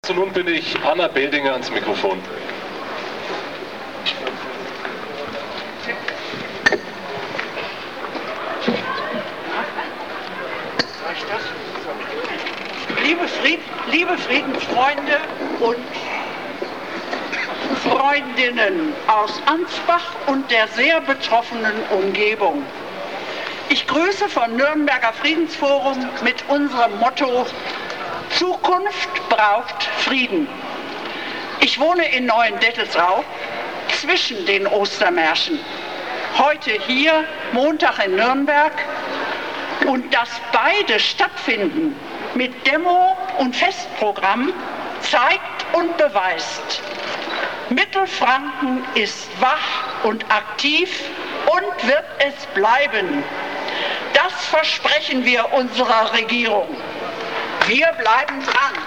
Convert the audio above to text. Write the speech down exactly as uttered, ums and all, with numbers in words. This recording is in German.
Und nun bitte ich Anna Beldinger ans Mikrofon. Liebe, Fried, liebe Friedensfreunde und Freundinnen aus Ansbach und der sehr betroffenen Umgebung. Ich grüße vom Nürnberger Friedensforum mit unserem Motto Zukunft braucht Frieden. Ich wohne in Neuendettelsau zwischen den Ostermärschen. Heute hier, Montag in Nürnberg. Und dass beide stattfinden mit Demo und Festprogramm zeigt und beweist, Mittelfranken ist wach und aktiv und wird es bleiben. Das versprechen wir unserer Regierung. Wir bleiben dran.